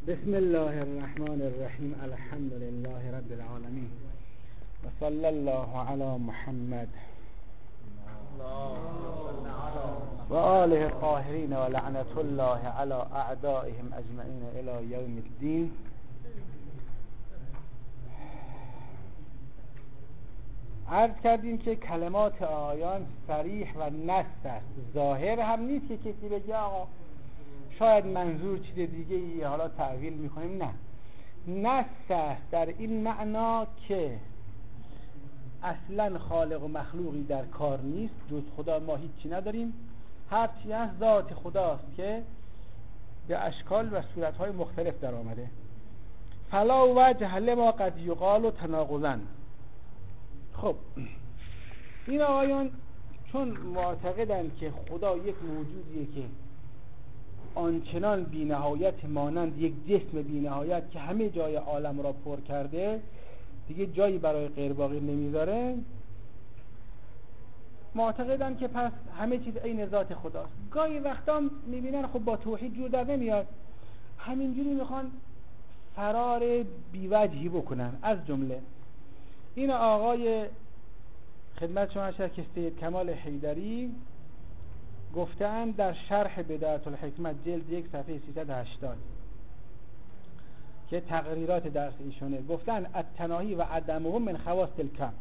بسم الله الرحمن الرحیم. الحمد لله رب العالمین و صلی الله علی محمد و آله الطاهرین و لعنت الله علی اعدائهم اجمعین الی یوم الدین. عرض کردیم که کلمات آیان صریح و نص است، ظاهر هم نیست که کسی بگه آقا شاید منظور چیز دیگه ای، حالا تعویل میکنیم. نه، نص است در این معنا که اصلا خالق و مخلوقی در کار نیست، جز خدا ما هیچی نداریم، هرچی از ذات خداست که به اشکال و صورتهای مختلف در آمده. فلا وجه لما قد یقال تناقضا. خب این آقایان چون معتقدند که خدا یک موجودیه که آنچنان بی‌نهایت مانند یک جسم بی‌نهایت که همه جای عالم را پر کرده، دیگه جایی برای غیر باقی نمیذاره، معتقدن که پس همه چیز عین ذات خداست. گاهی وقتا میبینن خب با توحید جور در نمیاد، همینجوری میخوان فرار بیوجهی بکنن. از جمله این آقای خدمت شما هست که سید کمال حیدری گفتن در شرح بدایت الحکمت جلد 1 صفحه 380 که تقریرات درس ایشونه، گفتن التناهی و عدمه من خواص الکم،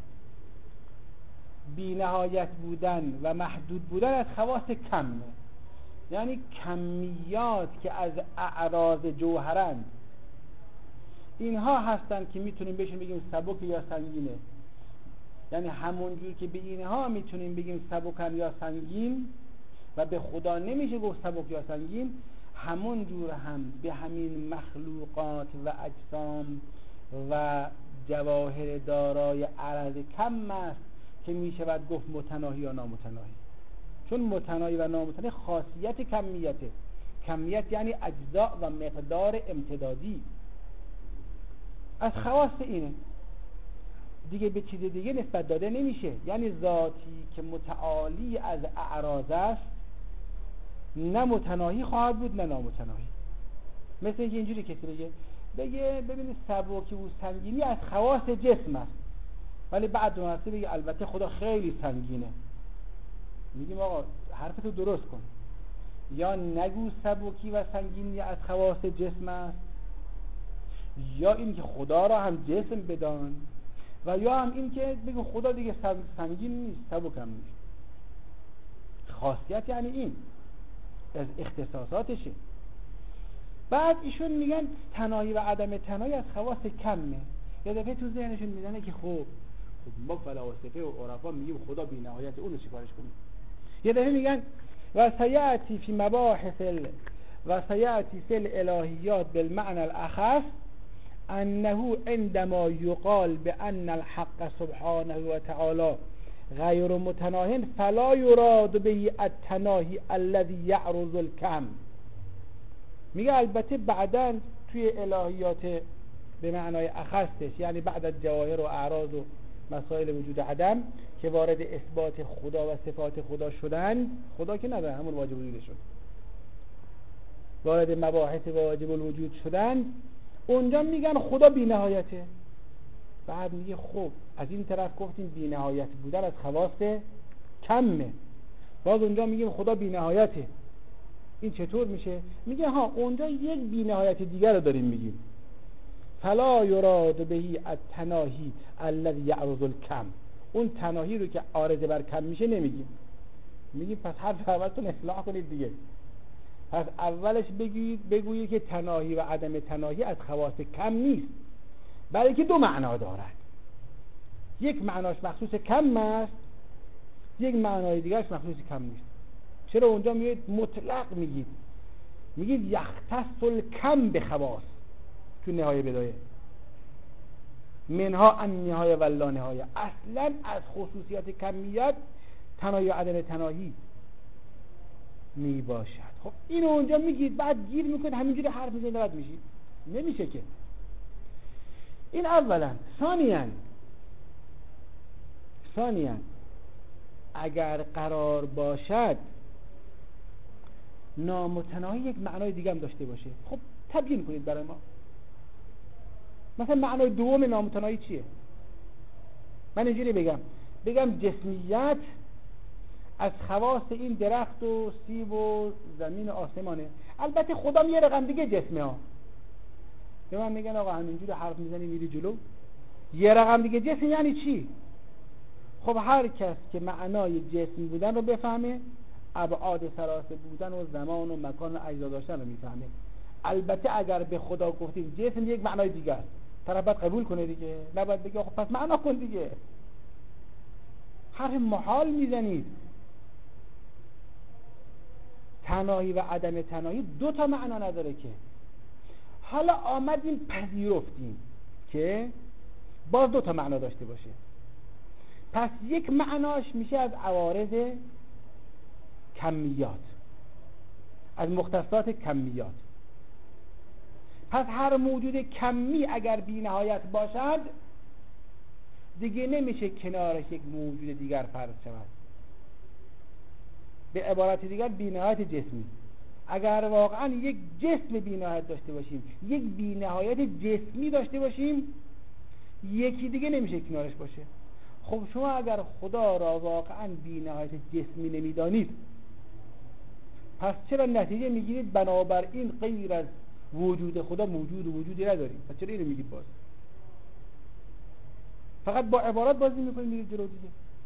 بی نهایت بودن و محدود بودن از خواص کمه، یعنی کمیات که از اعراض جوهرند، اینها هستن که میتونیم بهشون بگیم سبک یا سنگینه. یعنی همون جور که به اینها میتونیم بگیم سبکن یا سنگین و به خدا نمیشه گفت سبک یا سنگین، همون جور هم به همین مخلوقات و اجسام و جواهر دارای عرض کم است که میشود گفت متناهی یا نامتناهی. چون متناهی و نامتناهی خاصیت کمیته. کمیت یعنی اجزاء و مقدار امتدادی. از خواص اینه دیگه، به چیز دیگه نسبت داده نمیشه. یعنی ذاتی که متعالی از اعراض است، نه متناهی خواهد بود نه نامتناهی. مثل اینکه اینجوری کسی بگه ببینید سبکی و سنگینی از خواص جسم است، ولی بعد اون وقتی بگه البته خدا خیلی سنگینه، میگیم آقا حرفتو درست کن. یا نگو سبکی و سنگینی از خواص جسم است، یا این که خدا را هم جسم بدان، و یا هم این که بگو خدا دیگه سنگین نیست، سبک هم نیست. خاصیت یعنی این از اختصاصاتشه. بعد ایشون میگن تناهی و عدم تناهی از خواص کمه. یه دفعه تو ذهنشون میزنه که خب ما فلاسفه و عرفا میگیم خدا بی نهایت، اونو چیکارش کنیم؟ یه دفعه میگن و سیاتی فی مباحث و سیاتی فی الالهیات بالمعنى الاخص انه عندما يقال بان الحق سبحانه وتعالى غیر متناه فلا يراد به التناهی الذي يعرض الكم. میگه البته بعداً توی الهیات به معنای اخصش، یعنی بعد از جواهر و اعراض و مسائل وجود عدم که وارد اثبات خدا و صفات خدا شدن، خدا که نداره همون واجب الوجود شد، وارد مباحث واجب الوجود شدن، اونجا میگن خدا بی نهایته. بعد میگه خب از این طرف گفتیم بی نهایت بودن از خواص کمه، باز اونجا میگیم خدا بی نهایته. این چطور میشه؟ میگه ها اونجا یک بی نهایت دیگر رو داریم میگیم، فلا یراد بهی التناهی الذی یعرض الکم. اون تناهی رو که عارض بر کم میشه نمیگیم. میگیم پس حرف اولتون اصلاح کنید دیگه. پس اولش بگویید که تناهی و عدم تناهی از خواص کم نیست، بلکه دو معنا دارد. یک معناش مخصوص کم است، یک معنای دیگرش مخصوص کم نیست. چرا اونجا میگید مطلق میگید یختص الکم به خواص تو نهایه بدایه منها ان نهایه و لا نهایه. اصلا از خصوصیات کمیت تناهی و عدم تناهی می باشد. خب اینو اونجا میگید، بعد گیر میکنید همینجوری حرف میزنید رد میشید، نمیشه که. این اولا. ثانیاً اگر قرار باشد نامتناهی یک معنای دیگه هم داشته باشه، خب تبیین کنید برای ما. مثلا معنای دوم نامتناهی چیه؟ من اینجوری بگم جسمیت از خواص این درخت و سیب و زمین و آسمانه. البته خدا یه رقم دیگه جسمه ها. به من میگن آقا همینجوری حرف میزنی میری جلو، یه رقم دیگه جسم یعنی چی؟ خب هر کس که معنای جسم بودن رو بفهمه، ابعاد سراسر بودن و زمان و مکان و اجزا داشتن رو میفهمه. البته اگر به خدا گفتیم جسم یک معنای دیگه است، طرف باید قبول کنه دیگه، نباید بگه خب پس معنا کن دیگه. حرف محال میزنید. تناهی و عدم تناهی دو تا معنا نداره که. حالا آمدیم پذیرفتیم که باز دو تا معنا داشته باشه. پس یک معناش میشه از عوارض کمیات، از مختصات کمیات. پس هر موجود کمی اگر بی نهایت باشد دیگه نمیشه کنارش یک موجود دیگر فرض شود. به عبارت دیگر بی نهایت جسمی. اگر واقعا یک جسم بی نهایت داشته باشیم، یک بی نهایت جسمی داشته باشیم، یکی دیگه نمیشه کنارش باشه. خب شما اگر خدا را واقعا بی نهایت جسمی نمیدانید، پس چرا نتیجه میگیرید بنابراین غیر از وجود خدا وجودی نداریم؟ پس چرا اینو میگید؟ باز فقط با عبارات بازی میکنید میرید جلو دیگه.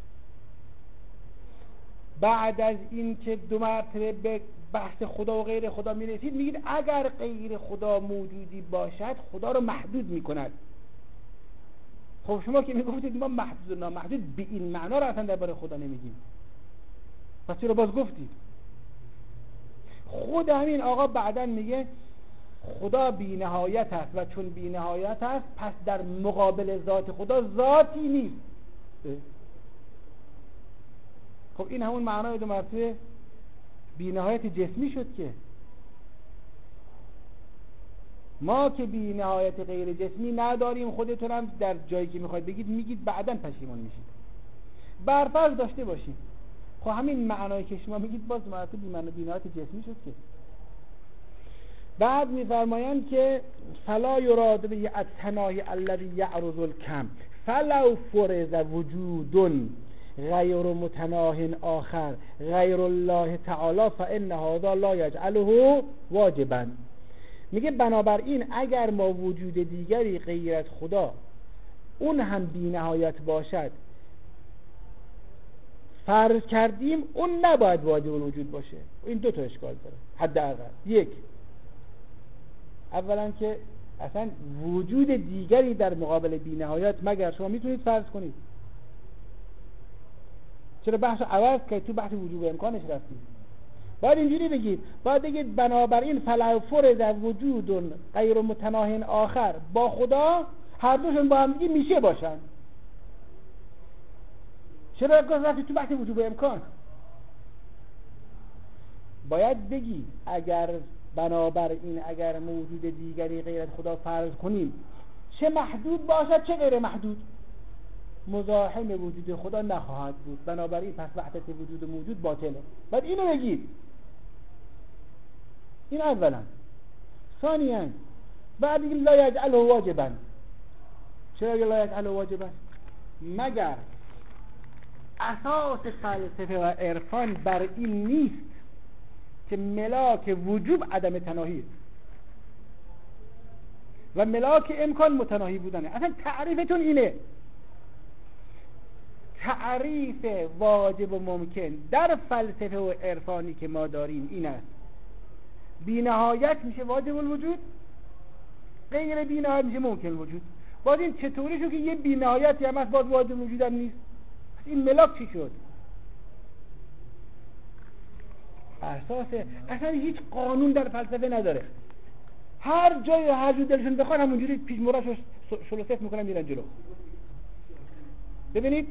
بعد از این که دو مرتبه به بحث خدا و غیر خدا میرسید میگید اگر غیر خدا موجودی باشد خدا رو محدود میکند. خب شما که میگفتید ما محدود و نامحدود به این معنا رو اصلا درباره خدا نمیگیم، پس چرا باز گفتید؟ خود همین آقا بعدن میگه خدا بی نهایت است و چون بی نهایت است پس در مقابل ذات خدا ذاتی نیست. خب این همون معنای دو مرتبه بی نهایت جسمی شد که ما که بی نهایت غیر جسمی نداریم. خودتون هم در جایی که میخواید بگید میگید بعداً پشیمان میشید. برفرض داشته باشیم خب همین معنایی که شما میگید باز مرتبه بی نهایت جسمی شد که. بعد میفرمایند که فلا یراد به التناهی الذی یعرض الکم فلو فرض وجود غیر متناه آخر غیر الله تعالی فان هذا لا یجعله واجبا. میگه بنابراین اگر ما وجود دیگری غیر از خدا اون هم بی نهایت باشد فرض کردیم، اون نباید واجب الوجود باشه. این دو تا اشکال داره حداقل. یک، اولا که اصلا وجود دیگری در مقابل بی نهایت مگر شما میتونید فرض کنید؟ چرا بحث عوض که تو بحث وجوب امکانش رفتید؟ باید اینجوری بگید، باید بگید بنابراین فلا فرض وجود غیر متناه آخر با خدا هر دوشون با هم دیگه میشه باشن. چرا رفتید تو بحث وجوب امکان؟ باید بگی اگر بنابراین اگر موجود دیگری غیر از خدا فرض کنیم چه محدود باشد چه غیر محدود مزاحم وجود خدا نخواهد بود، بنابراین پس وحدت وجود و موجود باطله. باید اینو بگید. این اولا. ثانیاً بعد بگیم لا یجعله واجبا. چرا لا یجعله واجبا؟ مگر اساس فلسفه و عرفان بر این نیست که ملاک وجوب عدم تناهی و ملاک امکان متناهی بودنه؟ اصلا تعریفتون اینه. تعریف واجب و ممکن در فلسفه و عرفانی که ما داریم این است: بی نهایت میشه واجب الوجود، غیر بی نهایت میشه ممکن الوجود. باز این چطوری شد که یه بی نهایتی هم هست باز واجب الوجود هم نیست؟ این ملاک چی شد؟ اساس اصلا هیچ قانون در فلسفه نداره. هر جای هر جور دلشون بخوان همونجوری پیش مراشو شلوست میکنن میرن جلو. ببینید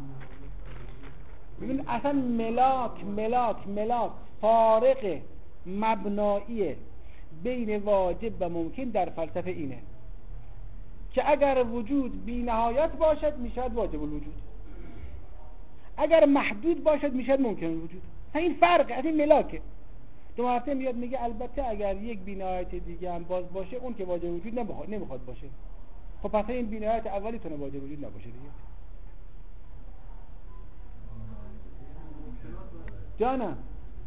اصلا ملاک فارق مبنایی بین واجب و ممکن در فلسفه اینه که اگر وجود بی نهایت باشد میشد واجب الوجود، اگر محدود باشد میشد ممکن الوجود. این فرق از این ملاکه. دو مرتبه میاد میگه البته اگر یک بی‌نهایت دیگه هم باز باشه اون که واجب وجود نمیخواد باشه. خب پس این بی‌نهایت اولی تونه واجب وجود نباشه دیگه. جانم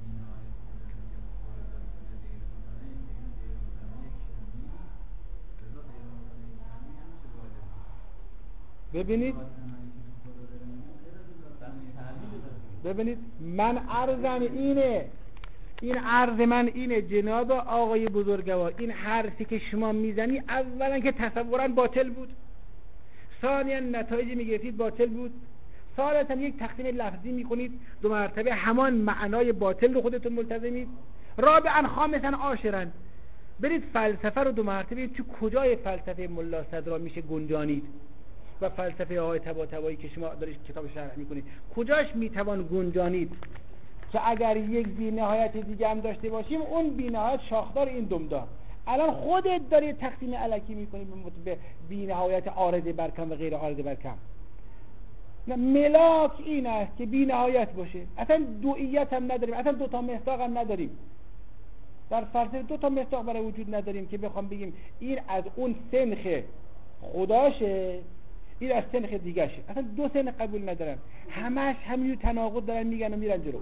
ببینید من عرضم اینه، این عرض من اینه جناب آقای بزرگوار، این حرفی که شما میزنی اولا که تصورا باطل بود، ثانیا نتایجی میگرفتید باطل بود، ثالثا یک تقسیم لفظی میکنید، دو مرتبه همان معنای باطل رو خودتون ملتزمید، رابعا خامسا عاشرا برید فلسفه رو دو مرتبه تو کجای فلسفه ملا صدرا میشه گنجانید و فلسفه آقای طباطبایی که شما دارید کتاب شرح میکنید کجاش میتوان گنجانید که اگر یک بی‌نهایت دیگه هم داشته باشیم اون بی‌نهایت شاخدار این دمدار. الان خودت داری تقسیم الکی میکنی به بی‌نهایت عارض برکم و غیر عارض برکم. ملاک این است که بی‌نهایت باشه، اصلا دوئیت هم نداریم، اصلا دوتا مصداق هم نداریم، در فلسفه دوتا مصداق برای وجود نداریم که بخوام بگیم این از اون سنخ خداشه این از سنخ دیگه شه، اصلا دو سنخ قبول ندارن، همش همین تناقض دارن میگن و میرن جلو.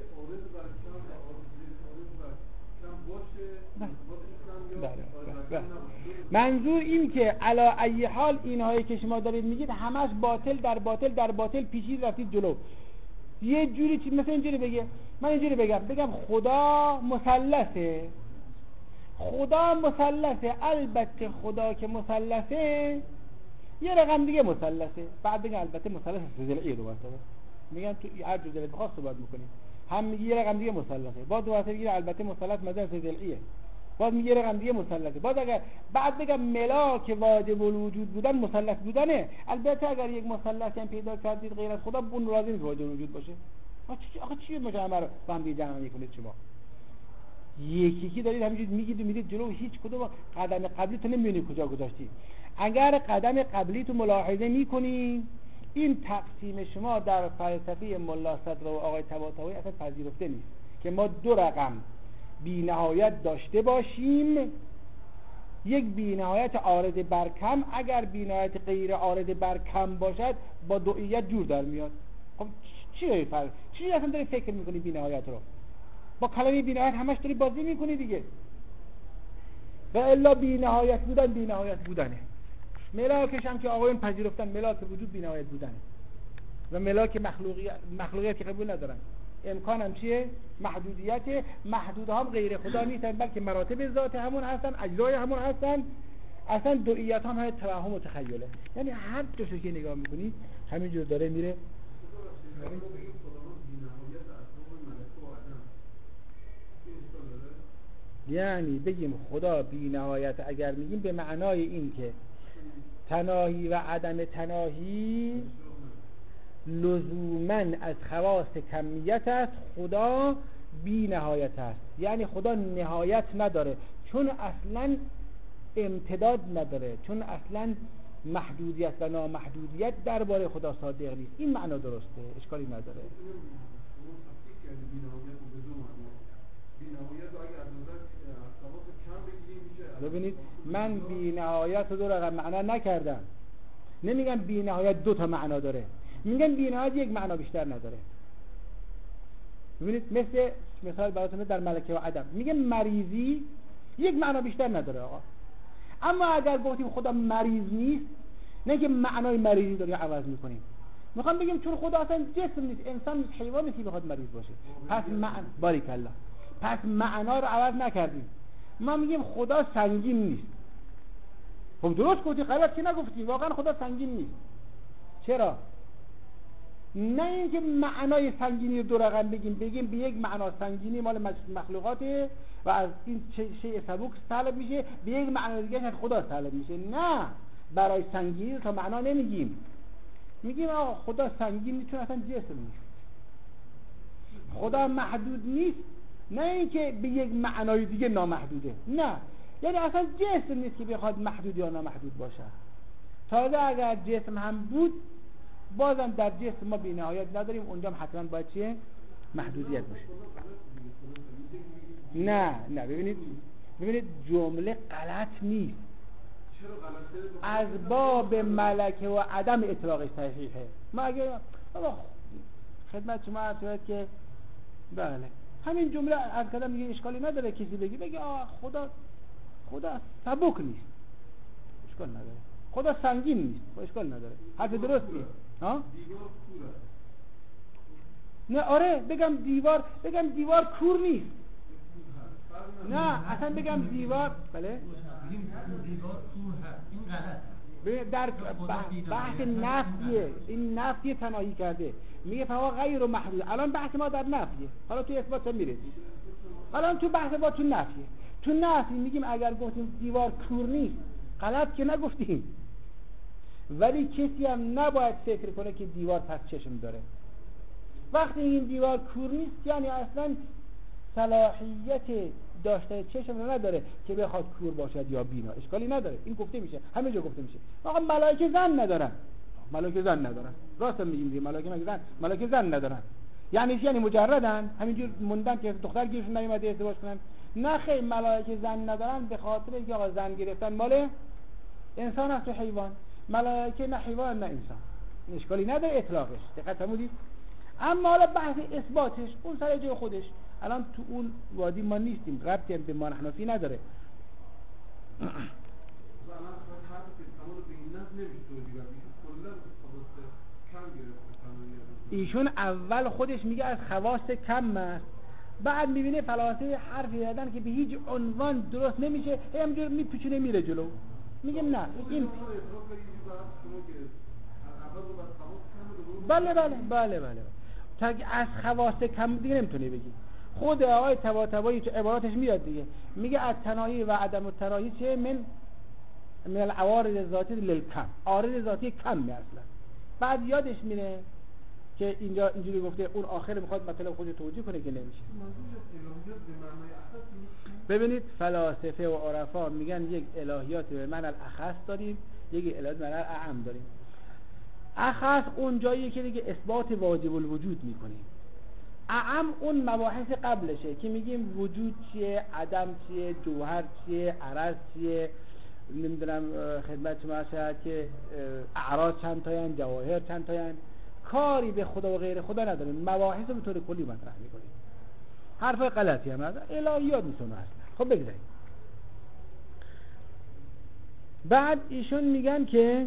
منظور این که علا ای حال اینهایی که شما دارید میگید همش باطل در باطل در باطل پیچید رفتید جلو. یه جوری مثلا اینجوری بگه، من اینجوری بگم خدا مثلثه، خدا مثلثه، البته خدا که مثلثه یه رقم دیگه مثلثه، بعد بگم البته مثلث سه‌ضلعی رو واسه میگن تو هر جور دلت بخواد صحبت میکنیم، هم میگه یه رقم دیگه مثلثه، بعد واسه میگه البته مثلث مثلا سه‌ضلعیه، بعد میگه رقم دیگه مثلثه، بعد اگر بعد بگم ملاک واجب الوجود بودن مثلث بودنه، البته اگر یک مثلث هم پیدا کردید غیر از خدا اون راضی نیست واجب الوجود باشه. آخه چی مجمع رو با هم دیگه جمع میکنید شما؟ یکی دارید همینجوری میگید جلو، هیچ کدوم قدم قبلی تو نمیبینید کجا گذاشتید. اگر قدم قبلی تو ملاحظه میکنید این تقسیم شما در فلسفه ملا صدرا و آقای طباطبایی اصلا پذیرفته نیست که ما دو رقم بی‌نهایت داشته باشیم، یک بی‌نهایت عارض بر کم، اگر بی‌نهایت غیر عارض بر کم باشد با دوئیت جور در میاد. خب چیه فرق؟ چی اصلا داری فکر میکنی بی‌نهایت رو؟ با کلمه بی‌نهایت همش داری بازی میکنی دیگه. و الا بی‌نهایت بودنه. ملاکش هم که آقایون پذیرفتن ملاک وجود بی‌نهایت بودنه و ملاک مخلوقیت که قبول ندارن. امکان هم چیه؟ محدودیت. محدودها هم غیر خدا نیستن بلکه مراتب ذات همون هستن، اجزای همون هستن، اصلا دوئیت هم توهم و تخیله. یعنی هر جوشو که نگاه میکنی همینجور داره میره. یعنی بگیم خدا بی نهایت اگر میگیم به معنای این که تناهی و عدم تناهی لزوماً از خواص کمیت است، خدا بی نهایت است، یعنی خدا نهایت نداره چون اصلاً امتداد نداره، چون اصلاً محدودیت و نامحدودیت درباره خدا صادق نیست. این معنا درسته، اشکالی نداره. ببینید من بی نهایت رو دو رقم معنا نکردم، نمیگم بی نهایت دو تا معنا داره، میگم بی نهایت یک معنا بیشتر نداره. ببینید مثال براتون در ملکه و عدم میگم مریضی یک معنا بیشتر نداره آقا. اما اگر گفتیم خدا مریض نیست، نه که معنای مریضی داریم عوض میکنیم، میخوام بگیم چون خدا اصلا جسم نیست، انسان نیست، حیوان نیست که بخواد مریض باشه، پس باریک الله، پس معنا رو عوض نکردیم. ما میگیم خدا سنگین نیست. خب درست گفتی، غلط که نگفتی، واقعا خدا سنگین نیست. چرا؟ نه اینکه معنای سنگینی رو دو رقم بگیم به یک معنا سنگینی مال مخلوقاته و از این شیء سبوک طلب میشه، به یک معنا دیگه خدا طلب میشه. نه، برای سنگینی تا معنا نمیگیم، میگیم آقا خدا سنگین نیست چون اصلا جسم نیست. خدا محدود نیست، نه اینکه به یک معنای دیگه نامحدوده، نه، یعنی اصلا جسم نیست که بخواد محدود یا نامحدود باشه. تازه اگر جسم هم بود بازم در جسم ما بی نهایت نداریم، اونجا هم حتما باید چیه؟ محدودیت باشه. نه ببینید جمله غلط نیست، از باب ملکه و عدم اطلاقش صحیحه. ما اگه خدمت شما عرض شد که بله همین جمله از کلام میگه اشکالی نداره کسی بگه خدا سبک نیست، اشکال نداره. خدا سنگین نیست، اشکال نداره. حرف درستیه. ها؟ نه آره بگم دیوار کور نیست. نه اصلا بگم دیوار بله دیوار کور هست، این غلطه. در بحث نفیه، این نفی تناهی کرده، میگه فوا غیر محدود. الان بحث ما در نفیه، حالا تو اثبات میرسیم. الان تو بحث ما تو نفیه. تو نفی میگیم اگر گفتیم دیوار کور نیست غلط که نگفتیم، ولی کسی هم نباید فکر کنه که دیوار پس چشم داره. وقتی این دیوار کور نیست یعنی اصلا صلاحیت داشته چشم رو نداره که بخواد کور باشد یا بینا، اشکالی نداره. این گفته میشه، همه جا گفته میشه. آقا ملائکه زن ندارن، راست میگیم ملائکه زن ندارن. یعنی مجردن، همینجور موندن که دختر گیرشون نیومده ازدواج کنن. نه خیر، ملائکه زن ندارن به خاطر اینکه آقا زن گرفتن مال انسان است و حیوان. ملائکه نه حیوان نه انسان، اشکالی نداره اطلاقش. دقت فرمودید؟ اما حالا بحث اثباتش اون سر جای خودش. الان تو اون وادی ما نیستیم، ربطی به ما حنفی نداره. ایشون اول خودش میگه از خواص کم است، بعد میبینه فلاسفه حرفی زدن که به هیچ عنوان درست نمیشه، همینجور میپیچونه میره جلو. میگه نه این بله تا از خواص کم دیگه نمیتونه بگی. خود آقای طباطبایی تو عباراتش میاد دیگه، میگه از تناهی و عدم التناهی چه من العوارض ذاتی للکم، عارض ذاتی کم اصلا. بعد یادش میره که اینجا اینجوری گفته، اون آخر میخواد مطلب خودش توجیه کنه که نمیشه. ببینید فلاسفه و عرفا میگن یک الهیات به معنی الاخص داریم، یک الهیات به معنی اعم داریم. اخص اون جاییه که دیگه اثبات واجب الوجود میکنیم. اعم اون مباحث قبلشه که میگیم وجود چیه، عدم چیه، جوهر چیه، عرض چیه، نمیدونم خدمت شما هست که اعراض چند تاین، جواهر چند تاین. کاری به خدا و غیر خدا نداریم، مباحث به طور کلی مطرح میکنیم. حرفای غلطی هم هست، الهیات میتونه هست. خب بگذاریم. بعد ایشون میگن که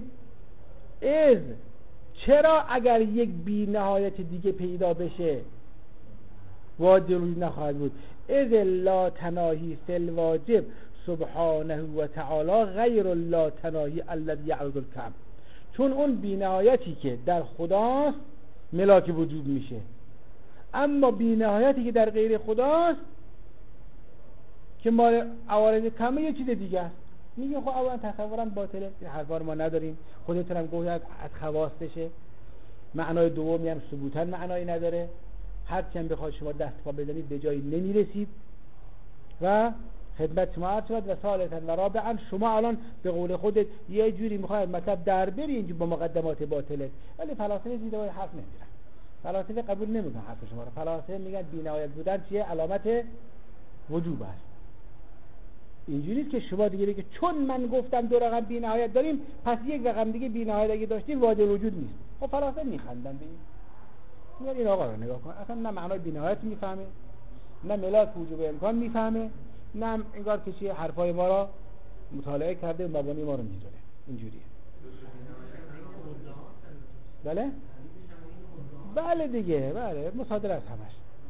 چرا اگر یک بی نهایت دیگه پیدا بشه واجب نخواهد بود؟ لا تناهی فی الواجب سبحانه و تعالی غیر لا تناهی الذی یعرض الکم. چون اون بی نهایتی که در خداست ملاک وجود میشه، اما بی نهایتی که در غیر خداست که مال عوارض کمه یه چیز دیگه است. میگه خب اولا تصورم باطله، حرفا رو ما نداریم، خودتون هم گفتید از خواستشه. معنای دومی هم ثبوتاً معنایی نداره، هرچی هم بخواد شما دست پا بزنید به جایی نمیرسید. و خدمت شما عرض شد و ثالثاً و رابعاً شما الان به قول خودت یه جوری میخواید مطلب در برید با مقدمات باطله، ولی فلاسفه زیر وای حرف نمیرن. فلاسفه قبول نمیکنن حرف شما رو. فلاسفه میگن بی‌نهایت بودن چیه؟ علامت وجوب است. اینجوری نیست که شما دیگه بگید چون من گفتم دو رقم بی‌نهایت داریم پس یک رقم دیگه بی‌نهایت اگه داشتیم واجب وجود نیست. خب فلاسفه میخندن به این. میگن این آقا رو نگاه کن، اصلا نه معنای بی‌نهایت میفهمه، نه ملاک وجوب امکان میفهمه، نه انگار کسی حرفای ما را مطالعه کرده و مبانی ما رو میدونه. اینجوریه. بله دیگه، بله مصادره از همش.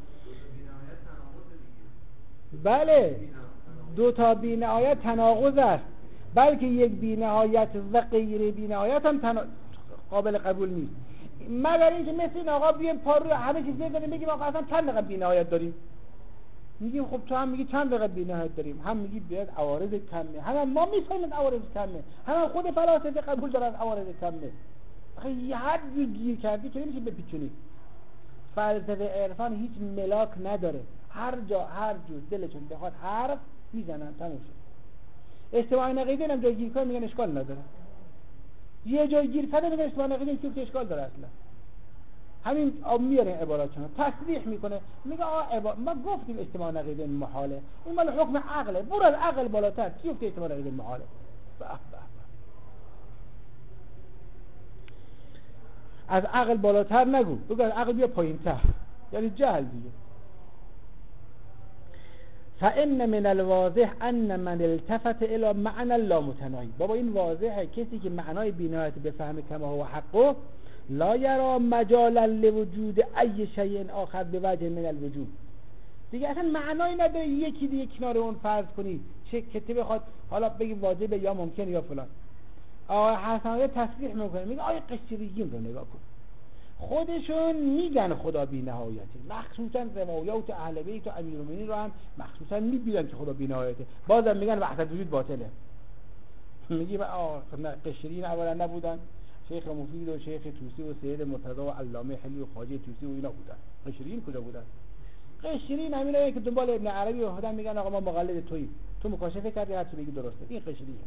بله دو تا بی‌نهایت تناقض است، بلکه یک بی‌نهایت و غیر بی‌نهایت هم قابل قبول نیست، مگر اینکه مثل این آقا بیایم پارو همه چیز بزنیم بگیم آقا اصلا چند رقم بی‌نهایت داریم. میگیم خب تو هم میگی چند رقم بی‌نهایت داریم، هم میگی بیاد عوارض کمه، هم ما میفهمیم عوارض کمه، هم خود فلاسفه قبول دارن عوارض کمه. آخه هر جور گیر کردی که نمیشه بپیچونی. فلسفه عرفان هیچ ملاک نداره، هر جا هر جور دلشون بخواد حرف میزنن تموم شد. استواء نقیضین هم جای گیر کنن میگن اشکال نداره، یه جای گیر کنه میگن استواء نقیضین که اشکال داره. اصلا همین میاره عباراتشون تصریح میکنه، میگه ما گفتیم احتمال نقیض محاله، این مال حکم عقله، برو از عقل بالاتر، کی گفته احتمال نقیض محاله؟ از عقل بالاتر نگو، بگو از عقل بیا پایین‌تر، یعنی جهل دیگه. فإن من الواضح أن من التفت إلى معنى لا متناهی. بابا این واضحه، کسی که معنای بی‌نهایت بفهمه کما هو حقه لا یرا مجالا لوجود ای شیء آخر بوجه من الوجود. دیگه اصلا معنایی نداره یکی دیگه کنار اون فرض کنی، چه کتی بخواد حالا بگی واجبه یا ممکن یا فلان. آقای حسن‌آیه تصریح میکنه، میگه آیه قشریین رو نگاه کن، خودشون میگن خدا بی نهایته، مخصوصا روایات اهل بیت و امیرالمومنین رو هم مخصوصا میگن که خدا بی نهایته، بازم میگن وحدت وجود باطله. میگیم قشریین اولا نبودن، شیخ مفید و شیخ توسی و سید مرتضی و علامه حلی و خواجه توسی و اینا بودن. قشریین کجا بودن؟ قشریین همینایی که دنبال ابن عربی و هدن میگن آقا ما مقلد توییم، تو مکاشفه کردی هر چی بگی درسته. این قشریینه.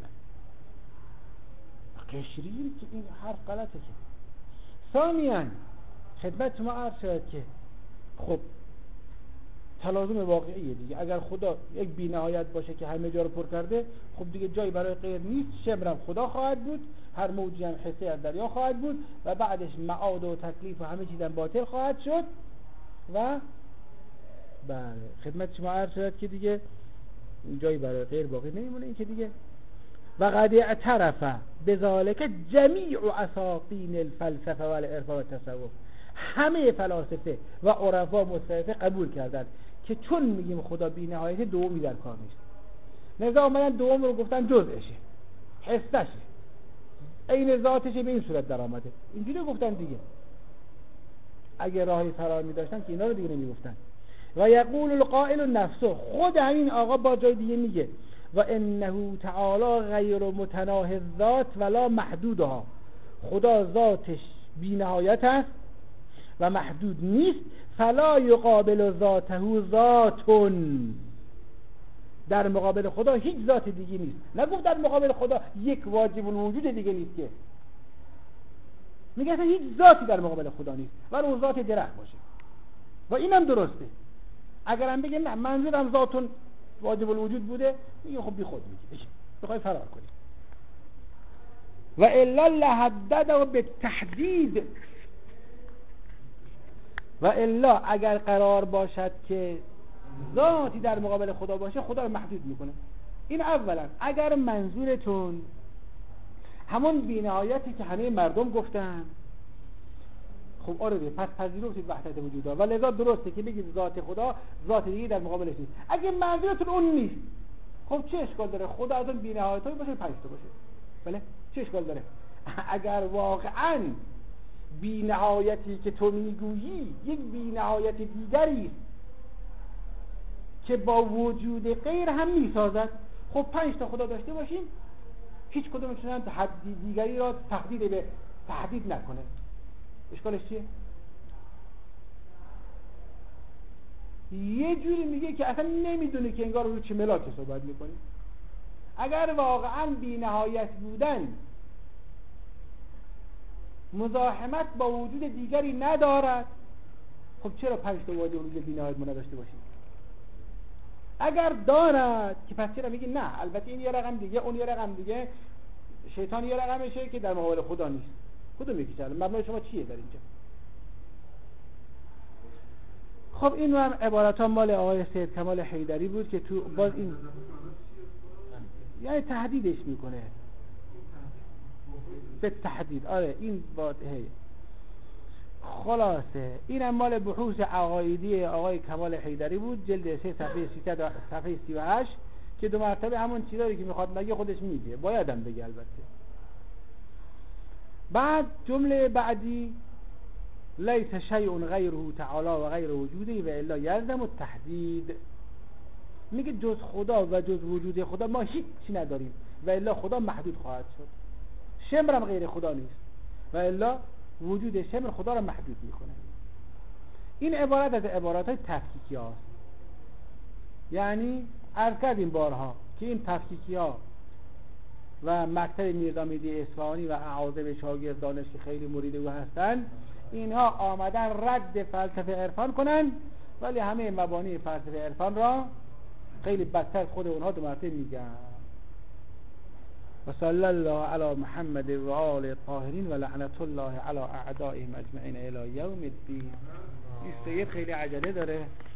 قشریین که این حرف غلطه. که ثانیاً خدمت ما عرض شد که خب تلازم واقعیه دیگه، اگر خدا یک بی‌نهایت باشه که همه جا رو پر کرده، خب دیگه جایی برای غیر نیست، شمرم خدا خواهد بود، هر موجی هم حسی از دریا خواهد بود و بعدش معاد و تکلیف و همه چیزم باطل خواهد شد و بله خدمت شما عرض شد که دیگه جایی برای غیر باقی نمیمونه. این که دیگه و قد اعترف بذالک جمیع اساطین الفلسفه و العرف و التصوف، همه فلاسفه و عرفا متصوفه قبول کردن که چون میگیم خدا بی نهایته دومی در کار نیست، لذا اومدن دوم رو گفتن جزءشه، حسشه، عین ذاتشه، به این صورت در آمده. اینجوری گفتن دیگه. اگه راهی فرار می‌داشتن که اینا رو دیگه نمی‌گفتن. و یقول القائل نفسه، خود همین آقا با جای دیگه میگه و انه تعالی غیر متناهی الذات ولا محدودها، خدا ذاتش بی نهایت است و محدود نیست. فلا یقابل ذاته ذاتون، در مقابل خدا هیچ ذات دیگه نیست. نگفت در مقابل خدا یک واجب الوجود دیگه نیست، که میگه اصلا هیچ ذاتی در مقابل خدا نیست ولی اون ذات درخت باشه و اینم درسته. اگر هم بگه نه منظورم ذاتون واجب الوجود بوده، میگه خب بی خود میگی بخوای فرار کنی. و الا لحدده بالتحدید، و الا اگر قرار باشد که ذاتی در مقابل خدا باشه، خدا رو محدود میکنه. این اولا. اگر منظورتون همون بی‌نهایتی که همه مردم گفتن، خب آره پس پذیرفتید وحدت وجود و لذا درسته که بگید ذات خدا ذات دیگه در مقابلش نیست. اگه منظورتون اون نیست، خب چه اشکال داره خدا از اون بی‌نهایتی باشه 5 تا باشه؟ بله چه اشکال داره؟ اگر واقعاً بی‌نهایتی که تو میگویی یک بی‌نهایت دیگری است که با وجود غیر هم میسازد، خب 5 تا خدا داشته باشیم، هیچ کدومشون هم حدی دیگری را تهدید نکنه. اشکالش چیه؟ یه جوری میگه که اصلا نمیدونه که انگار رو چه ملاکی صحبت میکنی. اگر واقعا بی نهایت بودن مزاحمت با وجود دیگری ندارد، خب چرا 5 تا واجب الوجود بی نهایت ما نداشته باشیم؟ اگر دارد که پس چرا میگی نه البته این یه رقم دیگه، اون یه رقم دیگه، شیطان یه رقمشه که در مقابل خدا نیست. کدوم یکی چرا؟ مبنای شما چیه در اینجا؟ خب این هم عبارت ها مال آقای سید کمال حیدری بود که تو باز این یعنی تهدیدش میکنه به تهدید. آره این واضحه. خلاصه این هم مال بحوث عقایدی آقای کمال حیدری بود، جلد 3 صفحه 38 که 2 مرتبه همون چیزایی که میخواد بگه خودش میگه، باید هم بگه البته. بعد جمله بعدی لیس شیء غیره تعالی و غیر وجوده و الا یلزم التحدید، میگه جز خدا و جز وجود خدا ما هیچی نداریم و الا خدا محدود خواهد شد. شمرم غیر خدا نیست و الا وجود شمر خدا را محدود میکنه. این عبارت از عبارات های تفکیکی هاست. یعنی عرض کردیم بارها که این تفکیکی ها و مکتب میرزا میدی اصفهانی و اعاذب شاگردانش که خیلی مرید او هستن، اینها آمدن رد فلسفه عرفان کنن، ولی همه مبانی فلسفه عرفان را خیلی بدتر خود اونها دو مرتبه میگن. و صلی الله علی محمد و آل الطاهرین و لعنت الله علی اعدائهم اجمعین الی یوم الدین. این سید خیلی عجله داره.